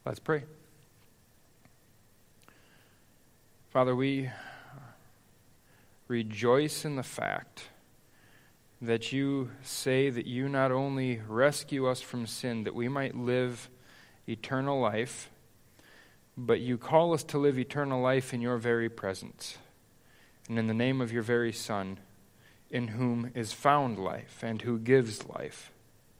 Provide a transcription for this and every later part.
Let's pray. Father, we rejoice in the fact that you say that you not only rescue us from sin, that we might live eternal life, but you call us to live eternal life in your very presence, and in the name of your very Son, in whom is found life and who gives life.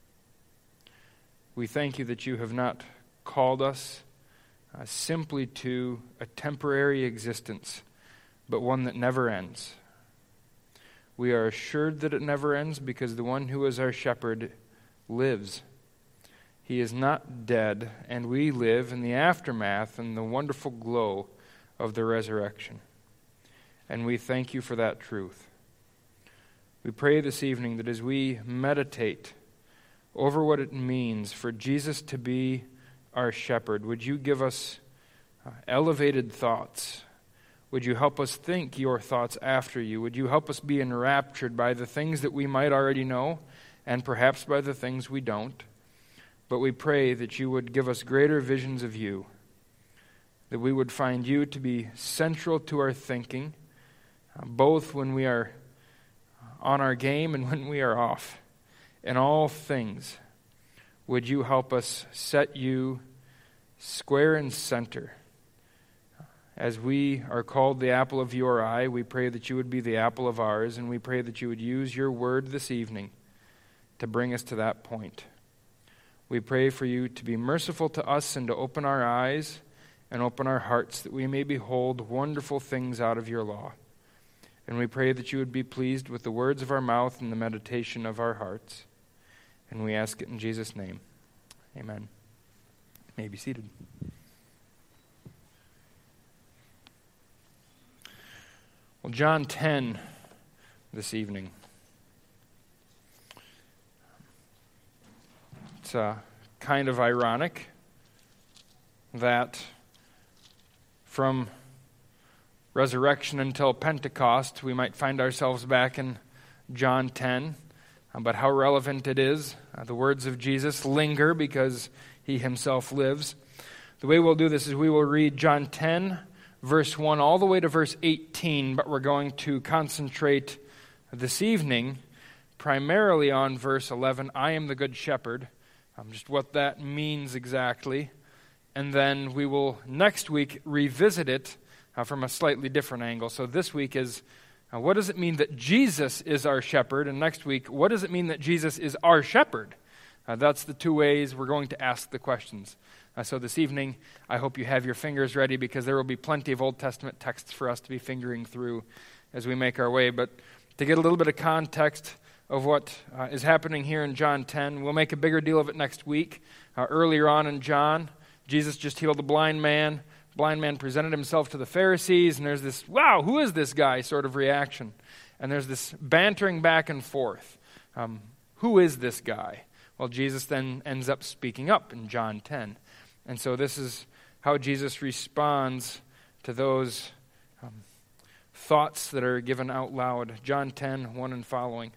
We thank you that you have not called us simply to a temporary existence, but one that never ends. We are assured that it never ends because the one who is our shepherd lives. He is not dead, and we live in the aftermath and the wonderful glow of the resurrection. And we thank you for that truth. We pray this evening that as we meditate over what it means for Jesus to be our shepherd, would you give us elevated thoughts? Would you help us think your thoughts after you? Would you help us be enraptured by the things that we might already know and perhaps by the things we don't? But we pray that you would give us greater visions of you, that we would find you to be central to our thinking, both when we are on our game and when we are off. In all things, would you help us set you square and center? As we are called the apple of your eye, we pray that you would be the apple of ours, and we pray that you would use your word this evening to bring us to that point. We pray for you to be merciful to us and to open our eyes and open our hearts that we may behold wonderful things out of your law. And we pray that you would be pleased with the words of our mouth and the meditation of our hearts. And we ask it in Jesus' name. Amen. You may be seated. Well, John 10 this evening. It's kind of ironic that from resurrection until Pentecost, we might find ourselves back in John 10. But how relevant it is. The words of Jesus linger because he himself lives. The way we'll do this is we will read John 10, verse 1, all the way to verse 18, but we're going to concentrate this evening primarily on verse 11, I am the good shepherd, just what that means exactly. And then we will next week revisit it from a slightly different angle. So this week is what does it mean that Jesus is our shepherd? And next week, what does it mean that Jesus is our shepherd? That's the two ways we're going to ask the questions. So this evening, I hope you have your fingers ready because there will be plenty of Old Testament texts for us to be fingering through as we make our way. But to get a little bit of context of what is happening here in John 10, we'll make a bigger deal of it next week. Earlier on in John, Jesus just healed a blind man. Blind man presented himself to the Pharisees, and there's this, wow, who is this guy sort of reaction. And there's this bantering back and forth. Who is this guy? Well, Jesus then ends up speaking up in John 10. And so this is how Jesus responds to those thoughts that are given out loud. John 10, 1 and following.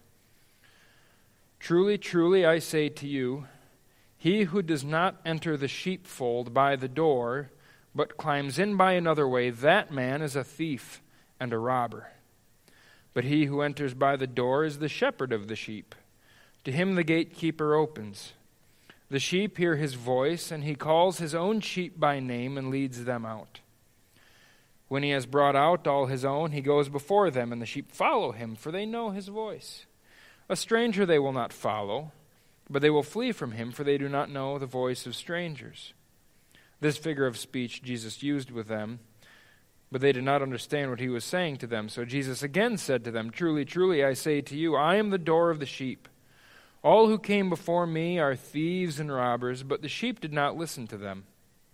Truly, truly, I say to you, he who does not enter the sheepfold by the door, but climbs in by another way, that man is a thief and a robber. But he who enters by the door is the shepherd of the sheep. To him the gatekeeper opens. The sheep hear his voice, and he calls his own sheep by name and leads them out. When he has brought out all his own, he goes before them, and the sheep follow him, for they know his voice. A stranger they will not follow, but they will flee from him, for they do not know the voice of strangers. This figure of speech Jesus used with them, but they did not understand what he was saying to them. So Jesus again said to them, Truly, truly, I say to you, I am the door of the sheep. All who came before me are thieves and robbers, but the sheep did not listen to them.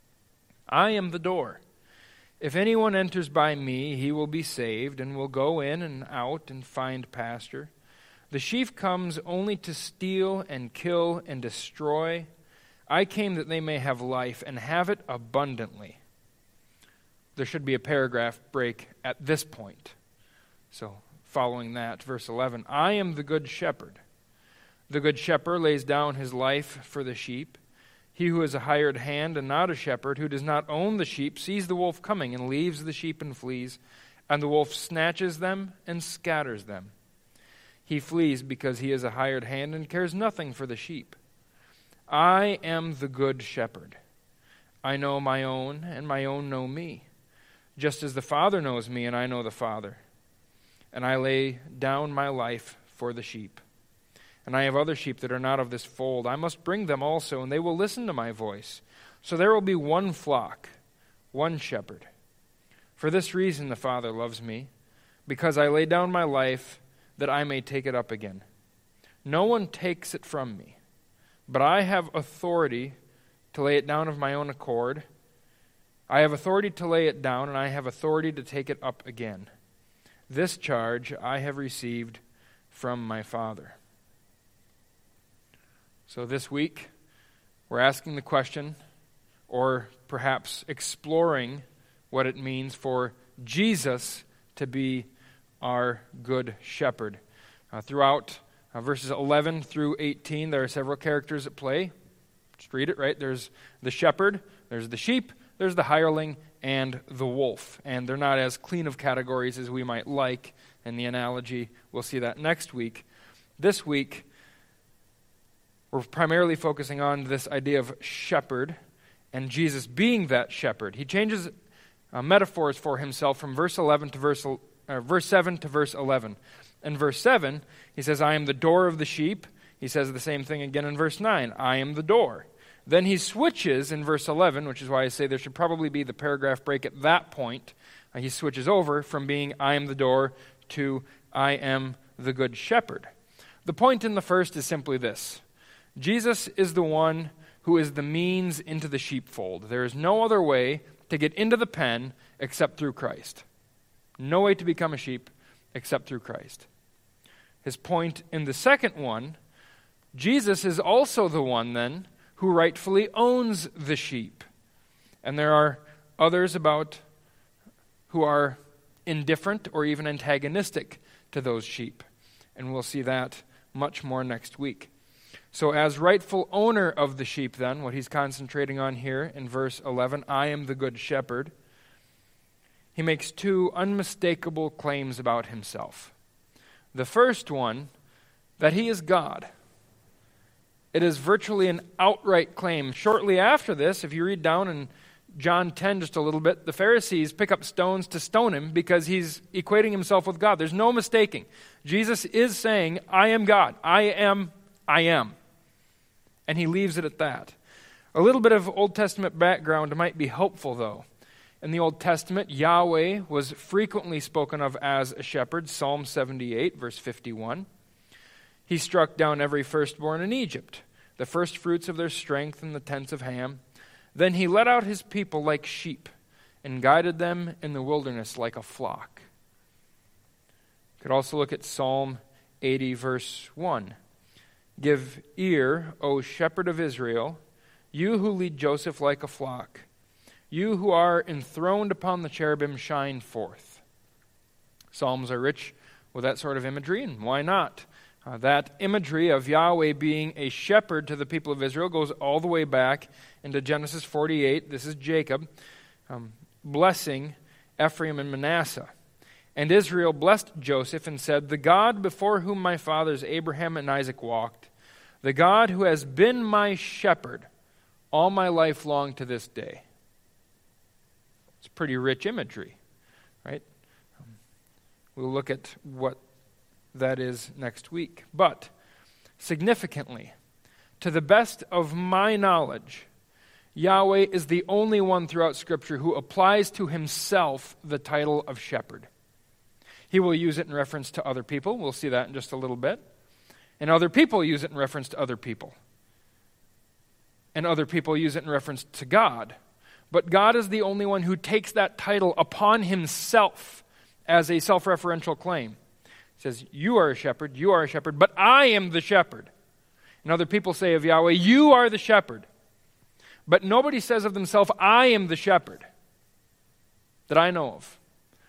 I am the door. If anyone enters by me, he will be saved, and will go in and out and find pasture. The sheep comes only to steal and kill and destroy. I came that they may have life and have it abundantly. There should be a paragraph break at this point. So following that, verse 11, I am the good shepherd. The good shepherd lays down his life for the sheep. He who is a hired hand and not a shepherd, who does not own the sheep, sees the wolf coming and leaves the sheep and flees, and the wolf snatches them and scatters them. He flees because he is a hired hand and cares nothing for the sheep. I am the good shepherd. I know my own, and my own know me, just as the Father knows me, and I know the Father. And I lay down my life for the sheep. And I have other sheep that are not of this fold. I must bring them also, and they will listen to my voice. So there will be one flock, one shepherd. For this reason the Father loves me, because I lay down my life that I may take it up again. No one takes it from me, but I have authority to lay it down of my own accord. I have authority to lay it down, and I have authority to take it up again. This charge I have received from my Father. So this week, we're asking the question, or perhaps exploring what it means for Jesus to be our good shepherd. Throughout verses 11 through 18, there are several characters at play. Just read it, right? There's the shepherd, there's the sheep, there's the hireling, and the wolf. And they're not as clean of categories as we might like in the analogy. We'll see that next week. This week, we're primarily focusing on this idea of shepherd and Jesus being that shepherd. He changes metaphors for himself from verse 7 to verse 11. In verse 7, he says, I am the door of the sheep. He says the same thing again in verse 9, I am the door. Then he switches in verse 11, which is why I say there should probably be the paragraph break at that point. He switches over from being I am the door to I am the good shepherd. The point in the first is simply this. Jesus is the one who is the means into the sheepfold. There is no other way to get into the pen except through Christ. No way to become a sheep except through Christ. His point in the second one, Jesus is also the one then who rightfully owns the sheep. And there are others who are indifferent or even antagonistic to those sheep. And we'll see that much more next week. So as rightful owner of the sheep then, what he's concentrating on here in verse 11, I am the good shepherd, he makes two unmistakable claims about himself. The first one, that he is God. It is virtually an outright claim. Shortly after this, if you read down in John 10 just a little bit, the Pharisees pick up stones to stone him because he's equating himself with God. There's no mistaking. Jesus is saying, I am God. I am. And he leaves it at that. A little bit of Old Testament background might be helpful, though. In the Old Testament, Yahweh was frequently spoken of as a shepherd. Psalm 78, verse 51. He struck down every firstborn in Egypt, the first fruits of their strength in the tents of Ham. Then he led out his people like sheep and guided them in the wilderness like a flock. You could also look at Psalm 80, verse 1. Give ear, O shepherd of Israel, you who lead Joseph like a flock. You who are enthroned upon the cherubim, shine forth. Psalms are rich with that sort of imagery, and why not? That imagery of Yahweh being a shepherd to the people of Israel goes all the way back into Genesis 48. This is Jacob blessing Ephraim and Manasseh. And Israel blessed Joseph and said, the God before whom my fathers Abraham and Isaac walked, the God who has been my shepherd all my life long to this day. It's pretty rich imagery, right? We'll look at what that is next week. But significantly, to the best of my knowledge, Yahweh is the only one throughout Scripture who applies to himself the title of shepherd. He will use it in reference to other people. We'll see that in just a little bit. And other people use it in reference to other people. And other people use it in reference to God. But God is the only one who takes that title upon himself as a self-referential claim. He says, you are a shepherd, but I am the shepherd. And other people say of Yahweh, you are the shepherd. But nobody says of themselves, I am the shepherd that I know of.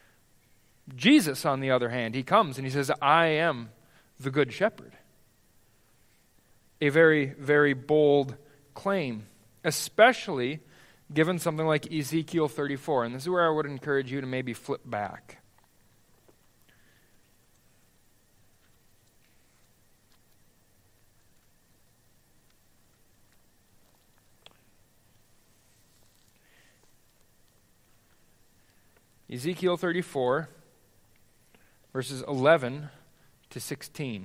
Jesus, on the other hand, he comes and he says, I am the good shepherd. A very, very bold claim. especially given something like Ezekiel 34. And this is where I would encourage you to maybe flip back. Ezekiel 34, verses 11 to 16.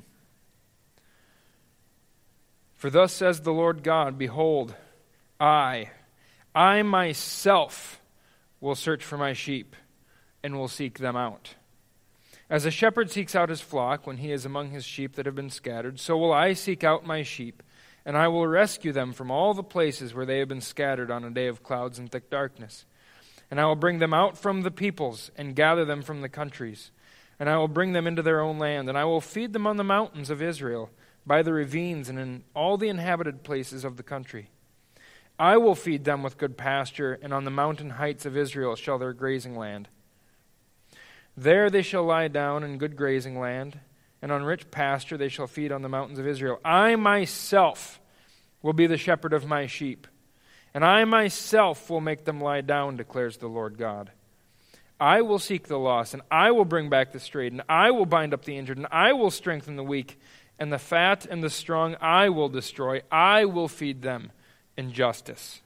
For thus says the Lord God, behold, I myself will search for my sheep and will seek them out. As a shepherd seeks out his flock when he is among his sheep that have been scattered, so will I seek out my sheep, and I will rescue them from all the places where they have been scattered on a day of clouds and thick darkness. And I will bring them out from the peoples and gather them from the countries. And I will bring them into their own land. And I will feed them on the mountains of Israel, by the ravines and in all the inhabited places of the country. I will feed them with good pasture, and on the mountain heights of Israel shall their grazing land. There they shall lie down in good grazing land, and on rich pasture they shall feed on the mountains of Israel. I myself will be the shepherd of my sheep. And I myself will make them lie down, declares the Lord God. I will seek the lost, and I will bring back the strayed, and I will bind up the injured, and I will strengthen the weak, and the fat and the strong I will destroy. I will feed them in justice.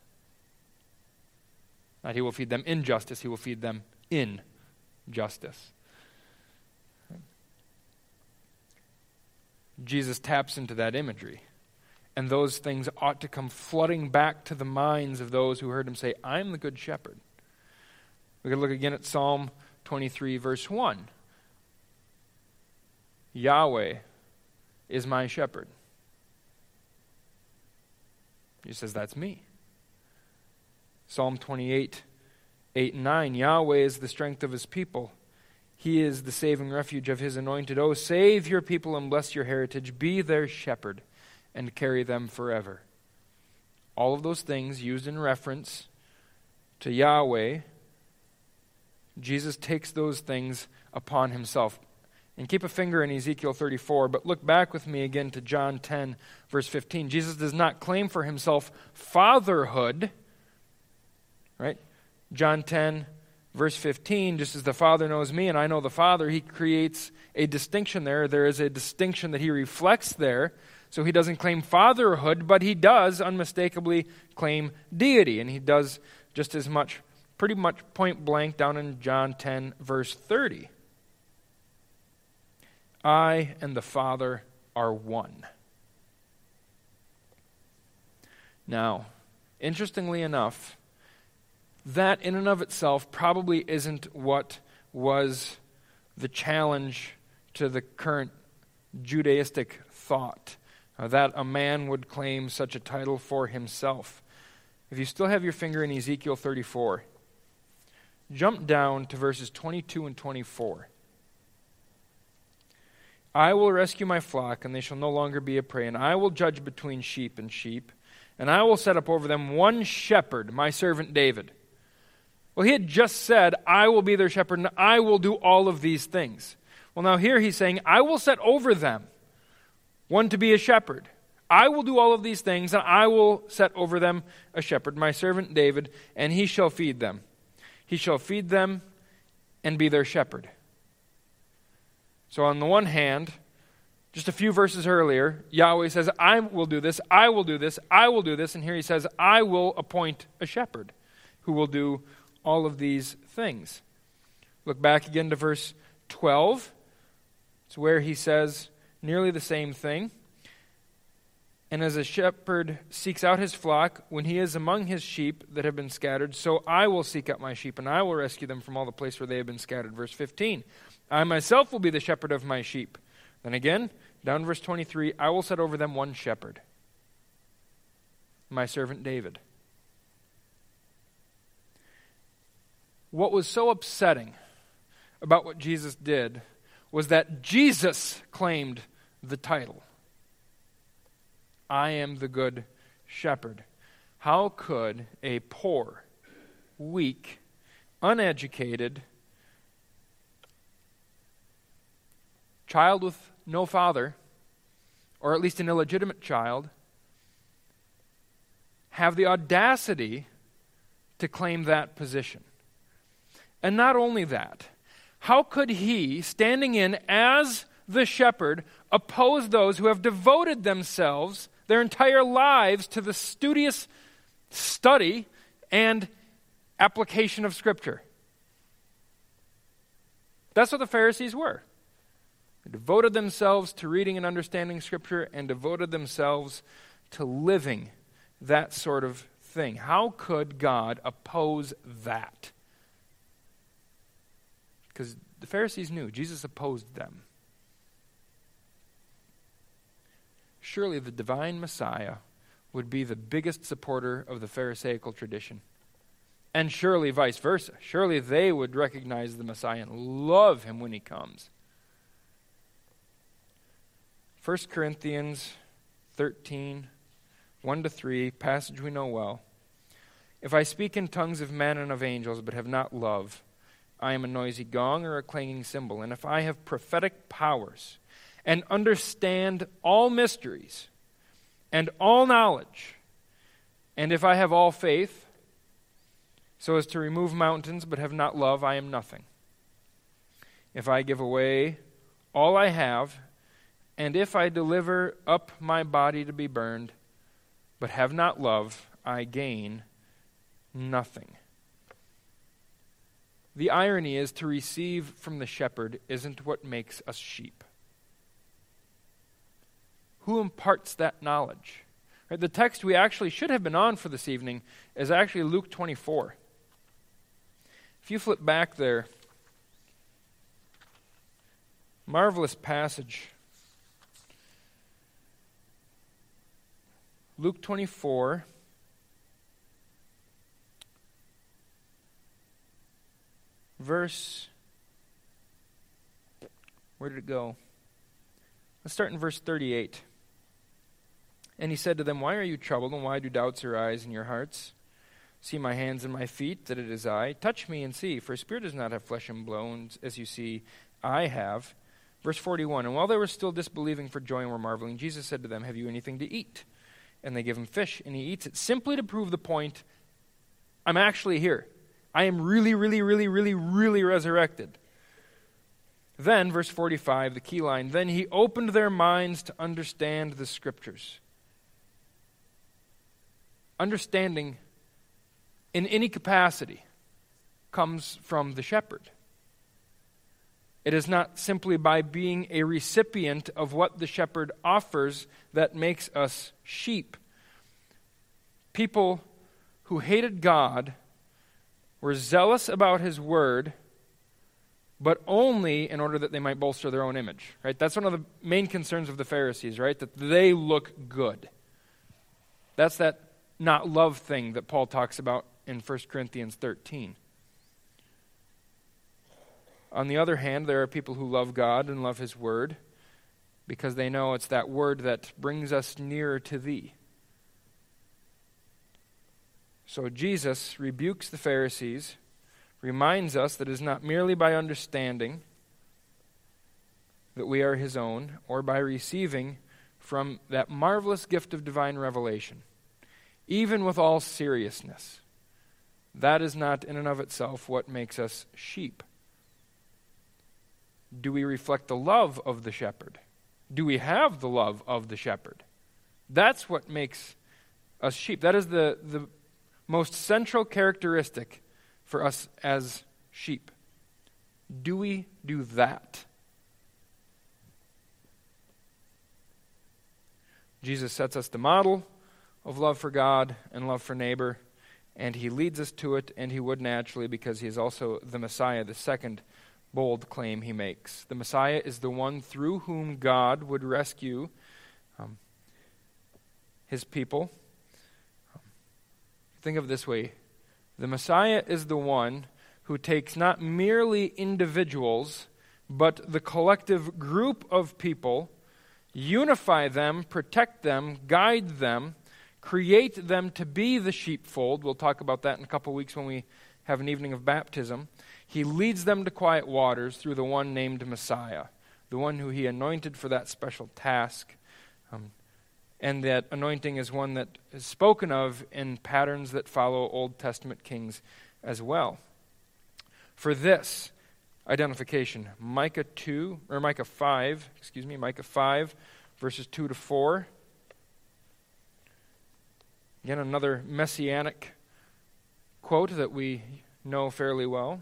Not he will feed them in justice, he will feed them in justice. Jesus taps into that imagery. And those things ought to come flooding back to the minds of those who heard him say, I am the good shepherd. We can look again at Psalm 23, verse 1. Yahweh is my shepherd. He says, that's me. Psalm 28, 8 and 9. Yahweh is the strength of his people. He is the saving refuge of his anointed. Oh, save your people and bless your heritage. Be their shepherd and carry them forever. All of those things used in reference to Yahweh, Jesus takes those things upon himself. And keep a finger in Ezekiel 34, but look back with me again to John 10, verse 15. Jesus does not claim for himself fatherhood, right? John 10, verse 15, just as the Father knows me and I know the Father, he creates a distinction there. There is a distinction that he reflects there. So he doesn't claim fatherhood, but he does unmistakably claim deity. And he does just as much, pretty much point blank down in John 10, verse 30. I and the Father are one. Now, interestingly enough, that in and of itself probably isn't what was the challenge to the current Judaistic thought. That a man would claim such a title for himself. If you still have your finger in Ezekiel 34, jump down to verses 22 and 24. I will rescue my flock, and they shall no longer be a prey, and I will judge between sheep and sheep, and I will set up over them one shepherd, my servant David. Well, he had just said, I will be their shepherd, and I will do all of these things. Well, now here he's saying, I will set over them one to be a shepherd. I will do all of these things, and I will set over them a shepherd, my servant David, and he shall feed them. He shall feed them and be their shepherd. So on the one hand, just a few verses earlier, Yahweh says, I will do this, I will do this, I will do this, and here he says, I will appoint a shepherd who will do all of these things. Look back again to verse 12. It's where he says nearly the same thing. And as a shepherd seeks out his flock when he is among his sheep that have been scattered, so I will seek out my sheep, and I will rescue them from all the place where they have been scattered. Verse 15, I myself will be the shepherd of my sheep. Then again, down verse 23, I will set over them one shepherd, my servant David. What was so upsetting about what Jesus did was that Jesus claimed the title. I am the good shepherd. How could a poor, weak, uneducated child with no father, or at least an illegitimate child, have the audacity to claim that position. And not only that, how could he, standing in as the shepherd, oppose those who have devoted themselves their entire lives to the studious study and application of Scripture? That's what the Pharisees were. They devoted themselves to reading and understanding Scripture and devoted themselves to living that sort of thing. How could God oppose that? Because the Pharisees knew Jesus opposed them. Surely the divine Messiah would be the biggest supporter of the Pharisaical tradition. And surely vice versa. Surely they would recognize the Messiah and love him when he comes. 1 Corinthians 13, 1-3, passage we know well. If I speak in tongues of men and of angels, but have not love, I am a noisy gong or a clanging cymbal. And if I have prophetic powers and understand all mysteries and all knowledge, and if I have all faith, so as to remove mountains, but have not love, I am nothing. If I give away all I have, and if I deliver up my body to be burned, but have not love, I gain nothing. The irony is, to receive from the shepherd isn't what makes us sheep. Who imparts that knowledge? Right, the text we actually should have been on for this evening is actually Luke 24. If you flip back there, marvelous passage. Luke 24, verse, where did it go? Let's start in verse 38. And he said to them, why are you troubled, and why do doubts arise in your hearts? See my hands and my feet, that it is I. Touch me and see, for a spirit does not have flesh and bones, as you see I have. Verse 41, and while they were still disbelieving for joy and were marveling, Jesus said to them, have you anything to eat? And they give him fish, and he eats it, simply to prove the point, I'm actually here. I am really, really, really, really, really resurrected. Then, verse 45, the key line, then he opened their minds to understand the Scriptures. Understanding in any capacity comes from the shepherd. It is not simply by being a recipient of what the shepherd offers that makes us sheep. People who hated God were zealous about his word, but only in order that they might bolster their own image. Right? That's one of the main concerns of the Pharisees, right? That they look good. That's that not love thing that Paul talks about in 1 Corinthians 13. On the other hand, there are people who love God and love his word because they know it's that word that brings us nearer to thee. So Jesus rebukes the Pharisees, reminds us that it is not merely by understanding that we are his own, or by receiving from that marvelous gift of divine revelation, even with all seriousness. That is not in and of itself what makes us sheep. Do we reflect the love of the shepherd? Do we have the love of the shepherd? That's what makes us sheep. That is the most central characteristic for us as sheep. Do we do that? Jesus sets us the model of love for God and love for neighbor, and he leads us to it, and he would naturally because he is also the Messiah, the second bold claim he makes. The Messiah is the one through whom God would rescue his people. Think of it this way. The Messiah is the one who takes not merely individuals, but the collective group of people, unify them, protect them, guide them, create them to be the sheepfold. We'll talk about that in a couple weeks when we have an evening of baptism. He leads them to quiet waters through the one named Messiah, the one who he anointed for that special task. And that anointing is one that is spoken of in patterns that follow Old Testament kings as well. For this identification, Micah 5, verses 2 to 4. Again, another messianic quote that we know fairly well.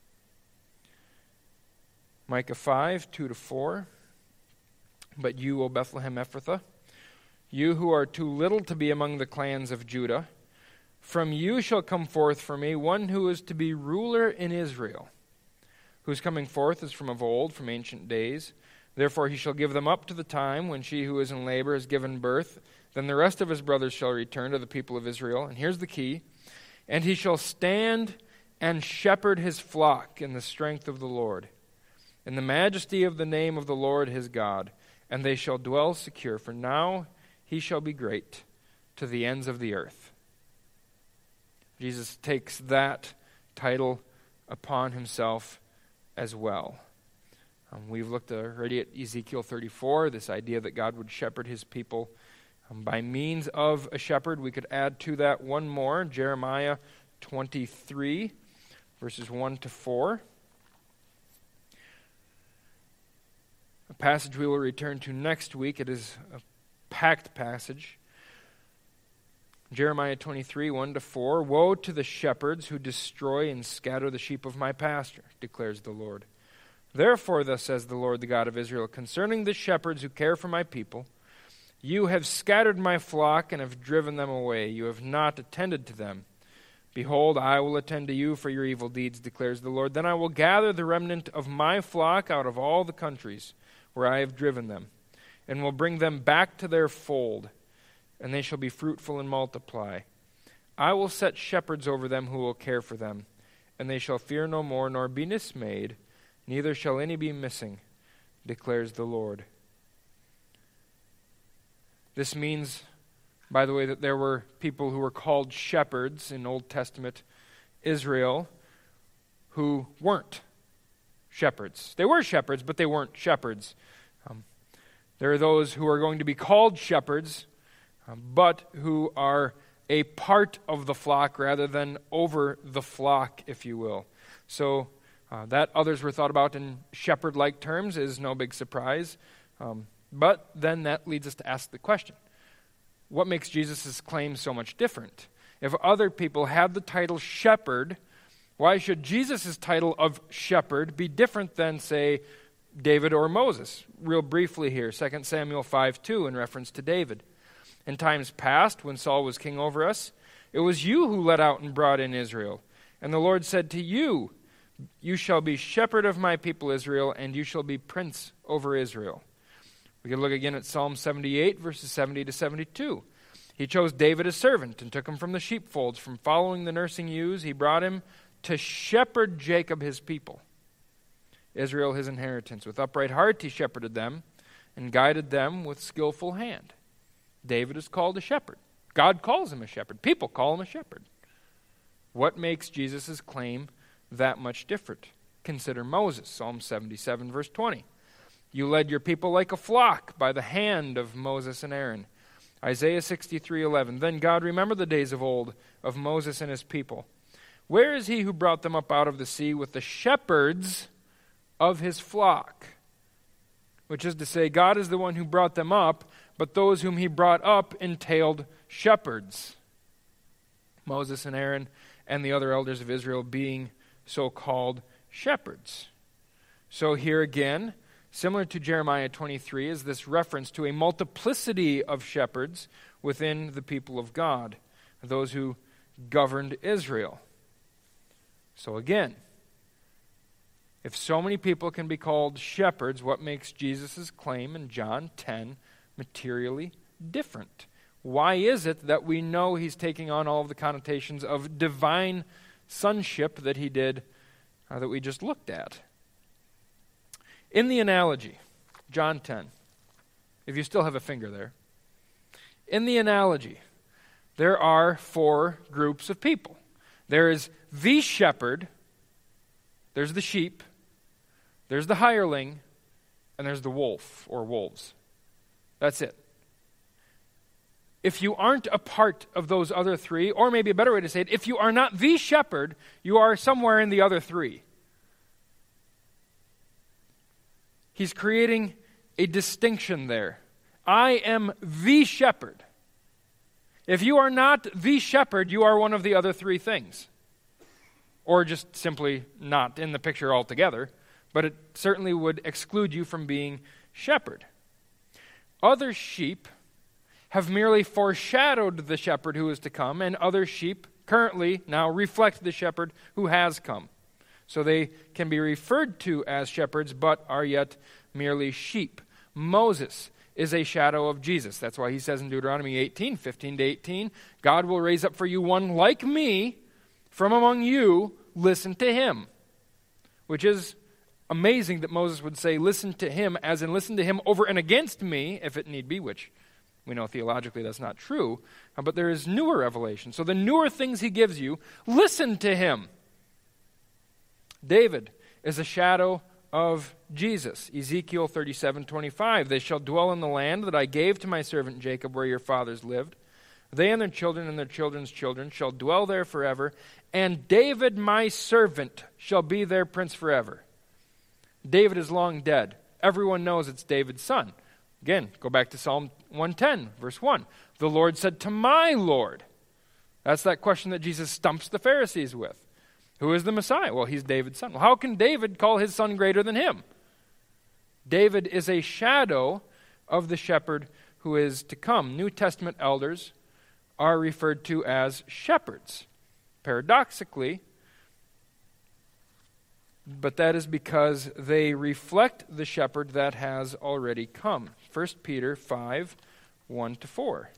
Micah 5, 2 to 4. But you, O Bethlehem Ephrathah, you who are too little to be among the clans of Judah, from you shall come forth for me one who is to be ruler in Israel, whose coming forth is from of old, from ancient days. Therefore he shall give them up to the time when she who is in labor has given birth. Then the rest of his brothers shall return to the people of Israel. And here's the key. And he shall stand and shepherd his flock in the strength of the Lord, in the majesty of the name of the Lord his God. And they shall dwell secure, for now he shall be great to the ends of the earth. Jesus takes that title upon himself as well. We've looked already at Ezekiel 34, this idea that God would shepherd his people by means of a shepherd. We could add to that one more, Jeremiah 23, verses 1 to 4. A passage we will return to next week. It is a packed passage. Jeremiah 23, 1 to 4. Woe to the shepherds who destroy and scatter the sheep of my pasture, declares the Lord. Therefore, thus says the Lord, the God of Israel, concerning the shepherds who care for my people, you have scattered my flock and have driven them away. You have not attended to them. Behold, I will attend to you for your evil deeds, declares the Lord. Then I will gather the remnant of my flock out of all the countries where I have driven them, and will bring them back to their fold, and they shall be fruitful and multiply. I will set shepherds over them who will care for them, and they shall fear no more, nor be dismayed, neither shall any be missing, declares the Lord. This means, by the way, that there were people who were called shepherds in Old Testament Israel who weren't shepherds. They were shepherds, but they weren't shepherds. There are those who are going to be called shepherds, but who are a part of the flock rather than over the flock, if you will. So that others were thought about in shepherd-like terms is no big surprise. But then that leads us to ask the question, what makes Jesus' claim so much different? If other people had the title shepherd, why should Jesus' title of shepherd be different than, say, David or Moses? Real briefly here, 2 Samuel 5:2 in reference to David. In times past, when Saul was king over us, it was you who led out and brought in Israel. And the Lord said to you, you shall be shepherd of my people Israel, and you shall be prince over Israel. We can look again at Psalm 78, verses 70 to 72. He chose David as servant and took him from the sheepfolds. From following the nursing ewes, he brought him to shepherd Jacob his people, Israel his inheritance. With upright heart he shepherded them and guided them with skillful hand. David is called a shepherd. God calls him a shepherd. People call him a shepherd. What makes Jesus' claim that much different? Consider Moses, Psalm 77, verse 20. You led your people like a flock by the hand of Moses and Aaron. Isaiah 63:11. Then God remembered the days of old of Moses and his people. Where is he who brought them up out of the sea with the shepherds of his flock? Which is to say, God is the one who brought them up, but those whom he brought up entailed shepherds. Moses and Aaron and the other elders of Israel being so-called shepherds. So here again, similar to Jeremiah 23, is this reference to a multiplicity of shepherds within the people of God, those who governed Israel. So again, if so many people can be called shepherds, what makes Jesus' claim in John 10 materially different? Why is it that we know he's taking on all of the connotations of divine sonship that he did, that we just looked at? In the analogy, John 10, if you still have a finger there, in the analogy, there are 4 groups of people. There is the shepherd, there's the sheep, there's the hireling, and there's the wolf or wolves. That's it. if you aren't a part of those other three, or maybe a better way to say it, if you are not the shepherd, you are somewhere in the other three. He's creating a distinction there. I am the shepherd. If you are not the shepherd, you are one of the other three things. Or just simply not in the picture altogether, but it certainly would exclude you from being shepherd. Other sheep have merely foreshadowed the shepherd who is to come, and other sheep currently now reflect the shepherd who has come. So they can be referred to as shepherds, but are yet merely sheep. Moses is a shadow of Jesus. That's why he says in Deuteronomy 18, 15 to 18, God will raise up for you one like me from among you, listen to him. Which is amazing that Moses would say, listen to him, as in listen to him over and against me, if it need be, which we know theologically that's not true. But there is newer revelation. So the newer things he gives you, listen to him. David is a shadow of Jesus. Ezekiel 37:25, they shall dwell in the land that I gave to my servant Jacob, where your fathers lived. They and their children's children shall dwell there forever, and David my servant shall be their prince forever. David is long dead. Everyone knows it's David's son. Again, go back to Psalm 110, verse 1. The Lord said to my Lord. That's that question that Jesus stumps the Pharisees with. Who is the Messiah? Well, he's David's son. Well, how can David call his son greater than him? David is a shadow of the shepherd who is to come. New Testament elders are referred to as shepherds. Paradoxically, but that is because they reflect the shepherd that has already come. 1 Peter 5, 1-4.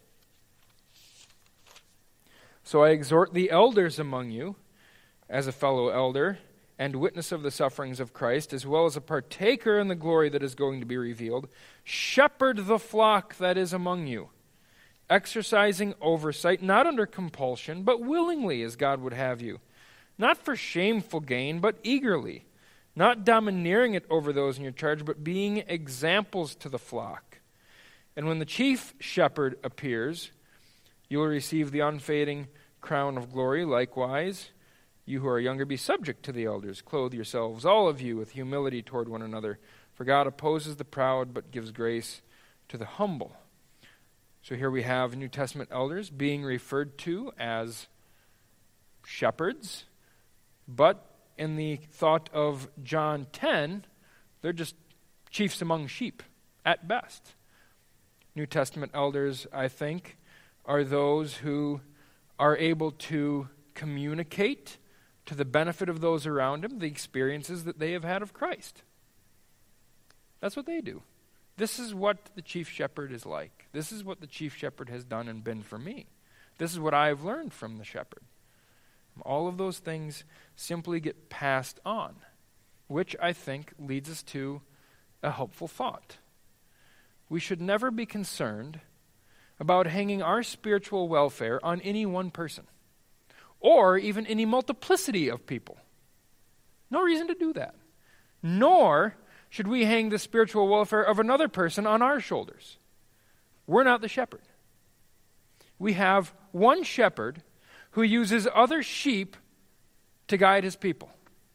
So I exhort the elders among you, as a fellow elder and witness of the sufferings of Christ, as well as a partaker in the glory that is going to be revealed, shepherd the flock that is among you, exercising oversight, not under compulsion, but willingly, as God would have you, not for shameful gain, but eagerly, not domineering it over those in your charge, but being examples to the flock. And when the chief shepherd appears, you will receive the unfading crown of glory. Likewise, you who are younger, be subject to the elders. Clothe yourselves, all of you, with humility toward one another. For God opposes the proud, but gives grace to the humble. So here we have New Testament elders being referred to as shepherds, but in the thought of John 10, they're just chiefs among sheep, at best. New Testament elders, I think, are those who are able to communicate to the benefit of those around them the experiences that they have had of Christ. That's what they do. This is what the chief shepherd is like. This is what the chief shepherd has done and been for me. This is what I have learned from the shepherd. All of those things simply get passed on, which I think leads us to a helpful thought. We should never be concerned about hanging our spiritual welfare on any one person, or even any multiplicity of people. No reason to do that. Nor should we hang the spiritual welfare of another person on our shoulders. We're not the shepherd. We have one shepherd who uses other sheep to guide his people.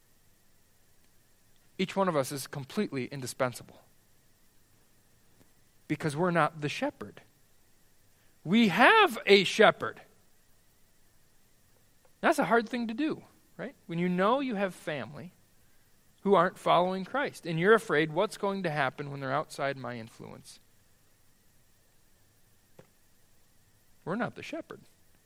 Each one of us is completely indispensable because we're not the shepherd. We have a shepherd. That's a hard thing to do, right? When you know you have family who aren't following Christ, and you're afraid what's going to happen when they're outside my influence. We're not the shepherd.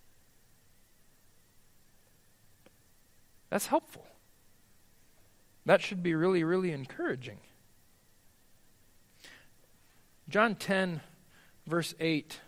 That's helpful. That should be really, really encouraging. John 10, verse 8.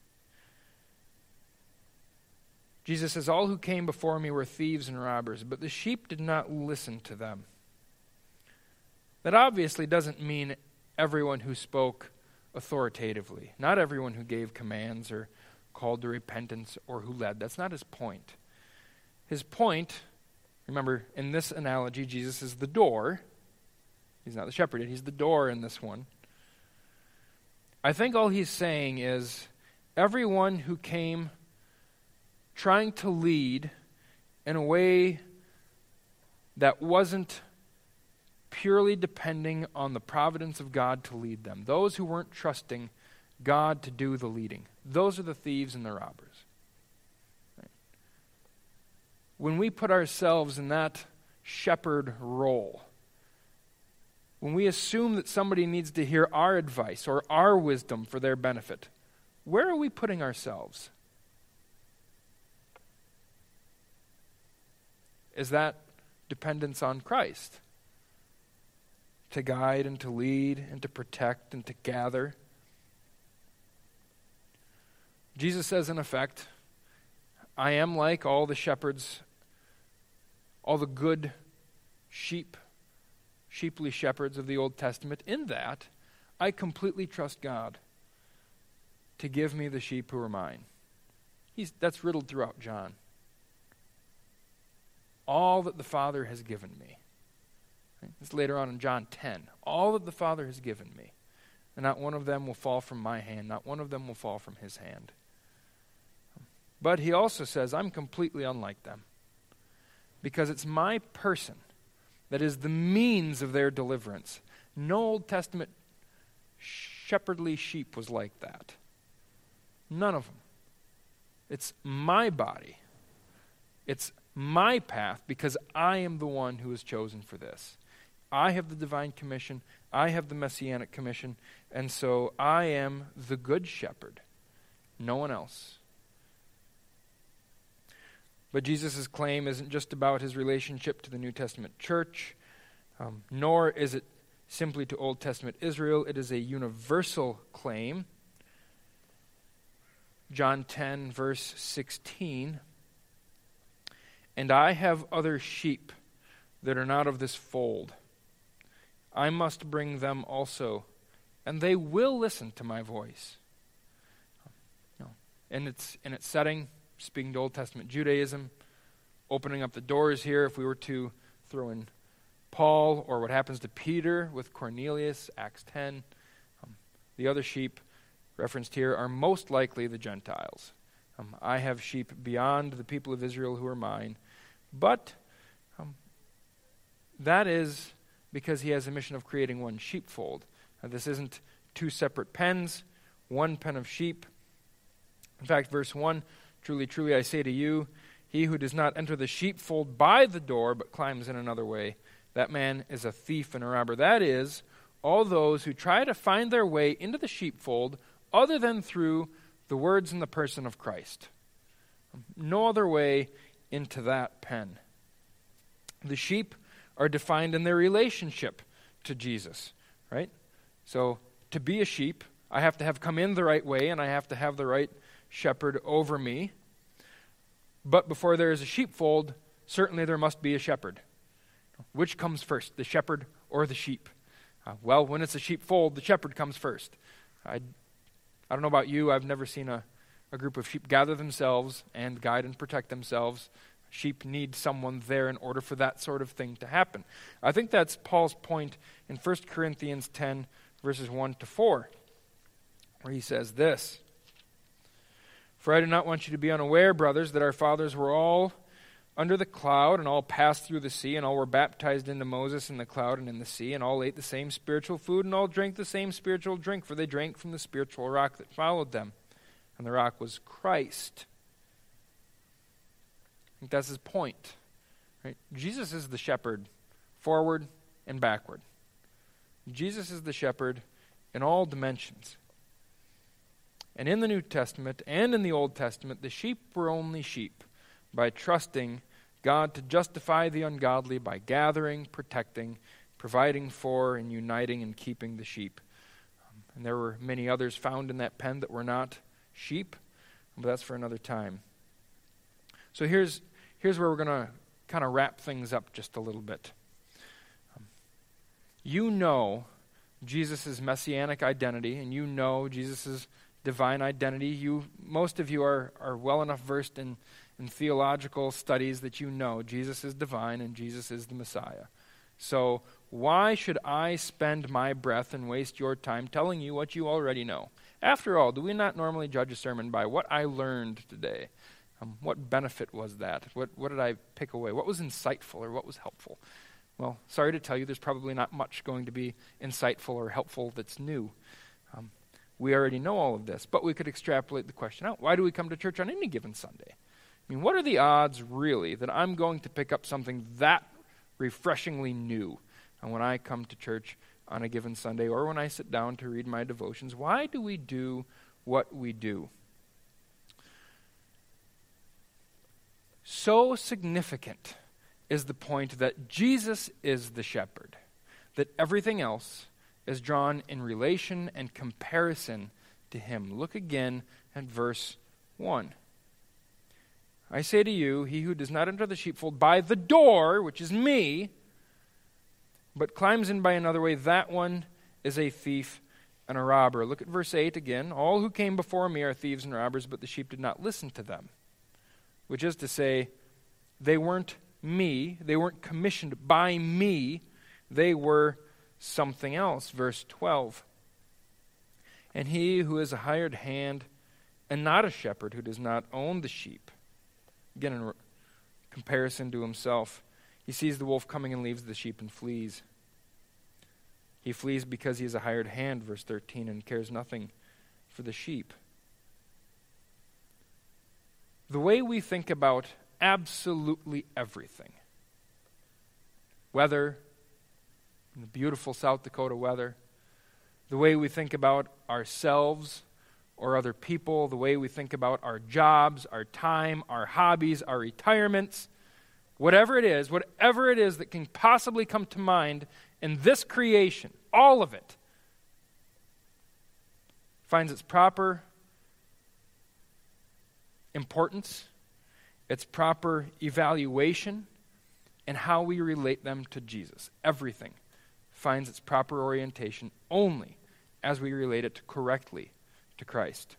Jesus says, all who came before me were thieves and robbers, but the sheep did not listen to them. That obviously doesn't mean everyone who spoke authoritatively. Not everyone who gave commands or called to repentance or who led. That's not his point. His point, remember, in this analogy, Jesus is the door. He's not the shepherd, he's the door in this one. I think all he's saying is, everyone who came trying to lead in a way that wasn't purely depending on the providence of God to lead them. Those who weren't trusting God to do the leading. Those are the thieves and the robbers. Right? When we put ourselves in that shepherd role, when we assume that somebody needs to hear our advice or our wisdom for their benefit, where are we putting ourselves? Is that dependence on Christ to guide and to lead and to protect and to gather? Jesus says, in effect, I am like all the shepherds, all the good sheeply shepherds of the Old Testament, in that I completely trust God to give me the sheep who are mine. That's riddled throughout John. All that the Father has given me. Right? It's later on in John 10. All that the Father has given me. And not one of them will fall from my hand. Not one of them will fall from his hand. But he also says, I'm completely unlike them. Because it's my person that is the means of their deliverance. No Old Testament shepherdly sheep was like that. None of them. It's my body. It's my path because I am the one who is chosen for this. I have the divine commission. I have the messianic commission. And so I am the good shepherd. No one else. But Jesus' claim isn't just about his relationship to the New Testament church, nor is it simply to Old Testament Israel. It is a universal claim. John 10, verse 16. And I have other sheep that are not of this fold. I must bring them also, and they will listen to my voice. And it's in its setting, speaking to Old Testament Judaism, opening up the doors here, if we were to throw in Paul or what happens to Peter with Cornelius, Acts 10, the other sheep referenced here are most likely the Gentiles. I have sheep beyond the people of Israel who are mine. But that is because he has a mission of creating one sheepfold. This isn't two separate pens, one pen of sheep. In fact, verse 1, truly, truly, I say to you, he who does not enter the sheepfold by the door, but climbs in another way, that man is a thief and a robber. That is, all those who try to find their way into the sheepfold other than through the words and the person of Christ. No other way into that pen. The sheep are defined in their relationship to Jesus, right? So to be a sheep, I have to have come in the right way and I have to have the right shepherd over me. But before there is a sheepfold, certainly there must be a shepherd. Which comes first, the shepherd or the sheep? Well, when it's a sheepfold, the shepherd comes first. I don't know about you, I've never seen a group of sheep gather themselves and guide and protect themselves. Sheep need someone there in order for that sort of thing to happen. I think that's Paul's point in 1 Corinthians 10, verses 1 to 4, where he says this, For I do not want you to be unaware, brothers, that our fathers were all under the cloud, and all passed through the sea, and all were baptized into Moses in the cloud and in the sea, and all ate the same spiritual food, and all drank the same spiritual drink, for they drank from the spiritual rock that followed them. And the rock was Christ. I think that's his point. Right? Jesus is the shepherd, forward and backward. Jesus is the shepherd in all dimensions. And in the New Testament and in the Old Testament, the sheep were only sheep by trusting God to justify the ungodly by gathering, protecting, providing for, and uniting and keeping the sheep. And there were many others found in that pen that were not sheep, but that's for another time. So here's where we're going to kind of wrap things up just a little bit. You know Jesus' messianic identity, and you know Jesus' divine identity. Most of you are well enough versed in theological studies that you know Jesus is divine and Jesus is the Messiah. So why should I spend my breath and waste your time telling you what you already know? After all, do we not normally judge a sermon by what I learned today? What benefit was that? What did I pick away? What was insightful or what was helpful? Well, sorry to tell you, there's probably not much going to be insightful or helpful that's new. We already know all of this, but we could extrapolate the question out. Why do we come to church on any given Sunday? I mean, what are the odds, really, that I'm going to pick up something that refreshingly new when I come to church on a given Sunday or when I sit down to read my devotions? Why do we do what we do? So significant is the point that Jesus is the shepherd, that everything else is drawn in relation and comparison to him. Look again at verse 1. I say to you, he who does not enter the sheepfold by the door, which is me, but climbs in by another way, that one is a thief and a robber. Look at verse 8 again. All who came before me are thieves and robbers, but the sheep did not listen to them. Which is to say, they weren't me. They weren't commissioned by me. They were something else. Verse 12. And he who is a hired hand and not a shepherd, who does not own the sheep, again in comparison to himself, he sees the wolf coming and leaves the sheep and flees. He flees because he is a hired hand, verse 13, and cares nothing for the sheep. The way we think about absolutely everything, weather, the beautiful South Dakota weather, the way we think about ourselves or other people, the way we think about our jobs, our time, our hobbies, our retirements, whatever it is that can possibly come to mind in this creation, all of it finds its proper importance, its proper evaluation, and how we relate them to Jesus. Everything finds its proper orientation only as we relate it correctly to Christ.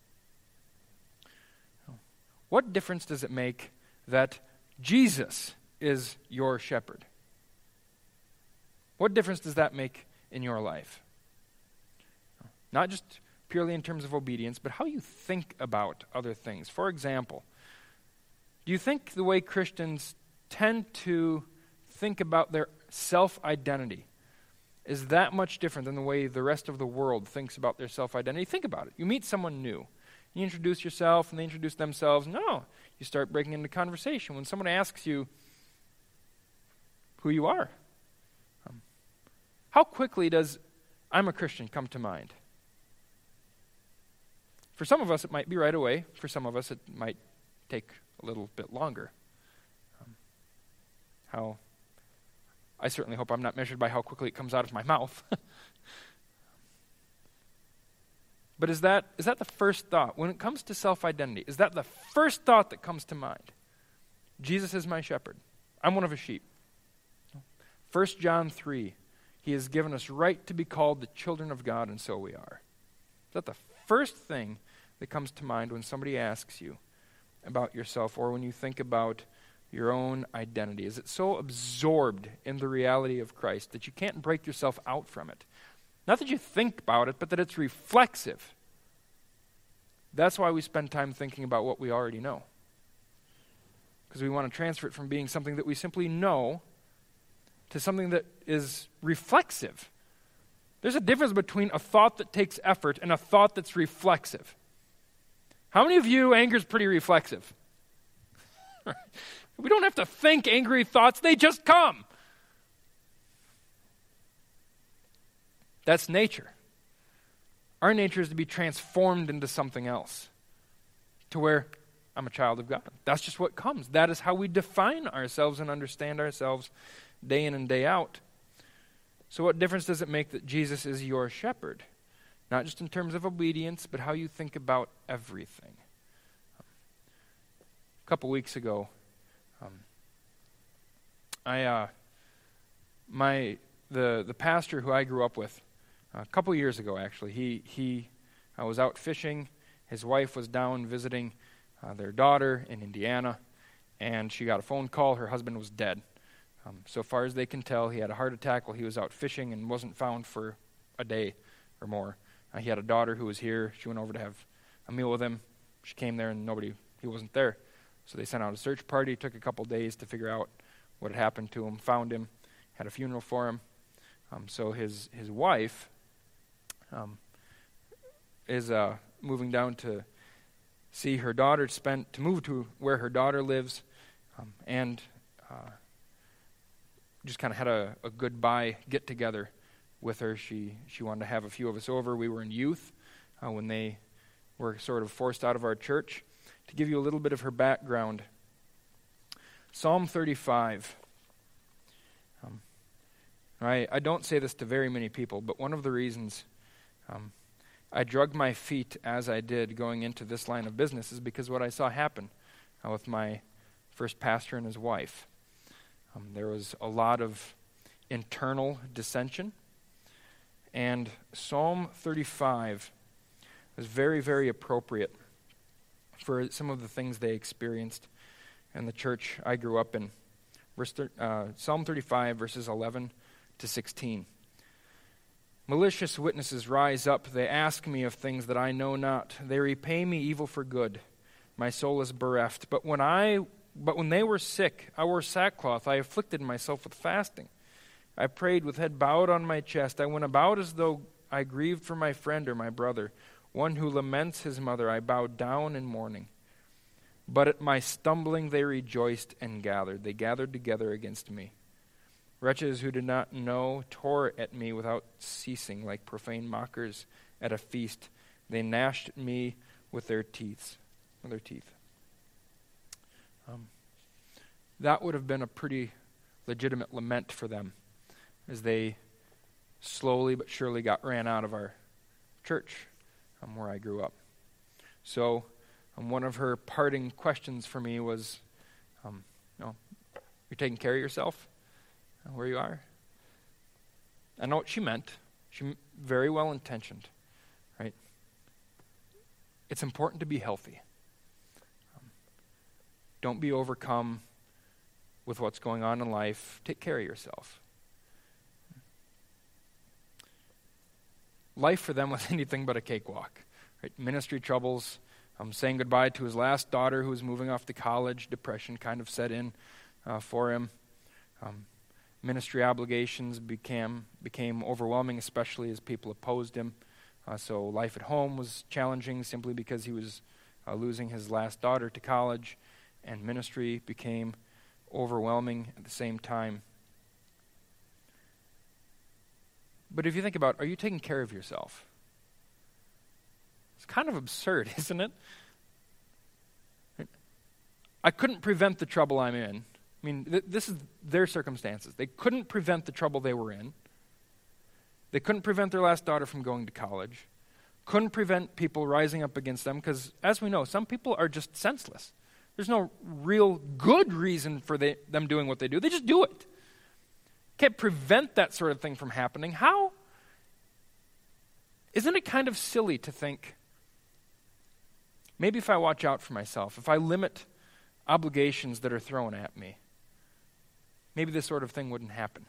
What difference does it make that Jesus is your shepherd? What difference does that make in your life? Not just purely in terms of obedience, but how you think about other things. For example, do you think the way Christians tend to think about their self-identity is that much different than the way the rest of the world thinks about their self-identity? Think about it. You meet someone new. You introduce yourself, and they introduce themselves. No, you start breaking into conversation. When someone asks you who you are, how quickly does "I'm a Christian" come to mind? For some of us, it might be right away. For some of us, it might take a little bit longer. I certainly hope I'm not measured by how quickly it comes out of my mouth. But is that the first thought? When it comes to self-identity, is that the first thought that comes to mind? Jesus is my shepherd. I'm one of his sheep. 1 John 3, he has given us right to be called the children of God, and so we are. Is that the first thing that comes to mind when somebody asks you about yourself or when you think about your own identity? Is it so absorbed in the reality of Christ that you can't break yourself out from it? Not that you think about it, but that it's reflexive. That's why we spend time thinking about what we already know. Because we want to transfer it from being something that we simply know to something that is reflexive. There's a difference between a thought that takes effort and a thought that's reflexive. How many of you, anger is pretty reflexive? We don't have to think angry thoughts, they just come. That's nature. Our nature is to be transformed into something else, to where I'm a child of God. That's just what comes. That is how we define ourselves and understand ourselves day in and day out. So what difference does it make that Jesus is your shepherd? Not just in terms of obedience, but how you think about everything. A couple weeks ago, the pastor who I grew up with, a couple years ago actually, he was out fishing. His wife was down visiting their daughter in Indiana, and she got a phone call. Her husband was dead. So far as they can tell, he had a heart attack while he was out fishing and wasn't found for a day or more. He had a daughter who was here. She went over to have a meal with him. She came there and he wasn't there. So they sent out a search party. It took a couple days to figure out what had happened to him, found him, had a funeral for him. So his wife is moving down to see her daughter, to move to where her daughter lives, and just kind of had a goodbye get-together with her. She wanted to have a few of us over. We were in youth when they were sort of forced out of our church. To give you a little bit of her background, Psalm 35. I don't say this to very many people, but one of the reasons I drug my feet as I did going into this line of business is because what I saw happen with my first pastor and his wife. There was a lot of internal dissension, and Psalm 35 was very, very appropriate for some of the things they experienced in the church I grew up in. Psalm 35, verses 11 to 16. Malicious witnesses rise up. They ask me of things that I know not. They repay me evil for good. My soul is bereft. But when they were sick, I wore sackcloth. I afflicted myself with fasting. I prayed with head bowed on my chest. I went about as though I grieved for my friend or my brother. One who laments his mother, I bowed down in mourning. But at my stumbling they rejoiced and gathered. They gathered together against me. Wretches who did not know tore at me without ceasing, like profane mockers at a feast. They gnashed at me with their teeth. That would have been a pretty legitimate lament for them as they slowly but surely got ran out of our church where I grew up. So one of her parting questions for me was, you're taking care of yourself where you are? I know what she meant. She very well intentioned, right? It's important to be healthy. Don't be overcome with what's going on in life. Take care of yourself. Life for them was anything but a cakewalk. Right? Ministry troubles, saying goodbye to his last daughter who was moving off to college. Depression kind of set in for him. Ministry obligations became overwhelming, especially as people opposed him. So life at home was challenging simply because he was losing his last daughter to college, and ministry became overwhelming at the same time. But if you think about, are you taking care of yourself? It's kind of absurd, isn't it? I couldn't prevent the trouble I'm in. I mean, this is their circumstances. They couldn't prevent the trouble they were in. They couldn't prevent their last daughter from going to college. Couldn't prevent people rising up against them because, as we know, some people are just senseless. There's no real good reason for them doing what they do. They just do it. Can't prevent that sort of thing from happening. How? Isn't it kind of silly to think, maybe if I watch out for myself, if I limit obligations that are thrown at me, maybe this sort of thing wouldn't happen.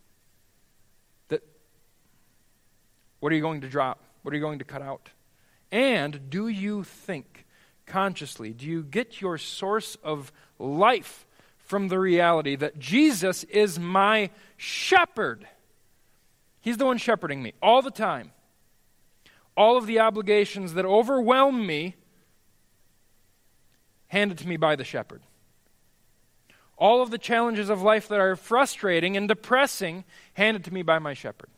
What are you going to drop? What are you going to cut out? And do you think consciously, do you get your source of life from the reality that Jesus is my shepherd? He's the one shepherding me all the time. All of the obligations that overwhelm me, handed to me by the shepherd. All of the challenges of life that are frustrating and depressing, handed to me by my shepherd.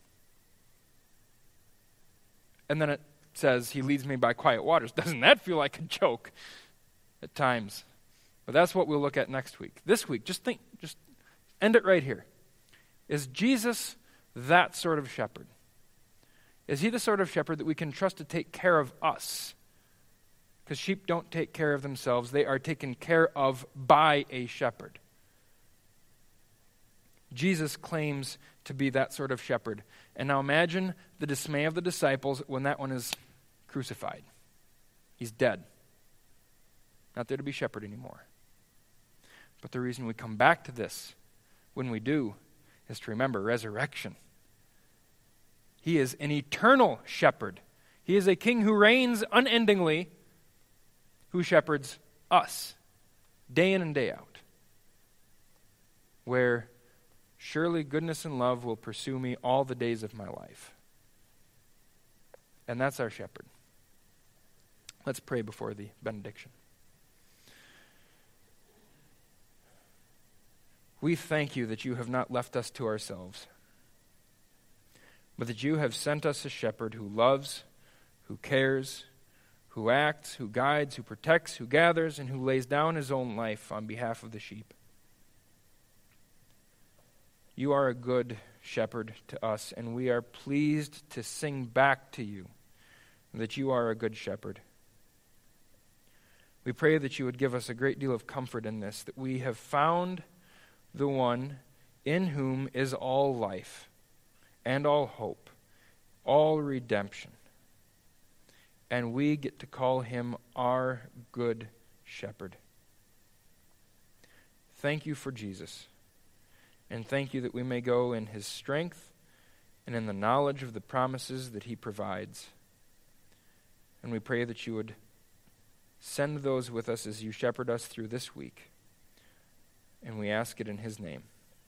And then it says, he leads me by quiet waters. Doesn't that feel like a joke at times? But that's what we'll look at next week. This week, just end it right here. Is Jesus that sort of shepherd? Is he the sort of shepherd that we can trust to take care of us? Because sheep don't take care of themselves. They are taken care of by a shepherd. Jesus claims to be that sort of shepherd. And now imagine the dismay of the disciples when that one is crucified. He's dead. Not there to be shepherd anymore. But the reason we come back to this when we do is to remember resurrection. He is an eternal shepherd. He is a king who reigns unendingly, who shepherds us day in and day out, where surely goodness and love will pursue me all the days of my life. And that's our shepherd. Let's pray before the benediction. We thank you that you have not left us to ourselves, but that you have sent us a shepherd who loves, who cares, who acts, who guides, who protects, who gathers, and who lays down his own life on behalf of the sheep. You are a good shepherd to us, and we are pleased to sing back to you that you are a good shepherd. We pray that you would give us a great deal of comfort in this, that we have found the one in whom is all life and all hope, all redemption. And we get to call him our good shepherd. Thank you for Jesus. And thank you that we may go in his strength and in the knowledge of the promises that he provides. And we pray that you would send those with us as you shepherd us through this week. And we ask it in his name.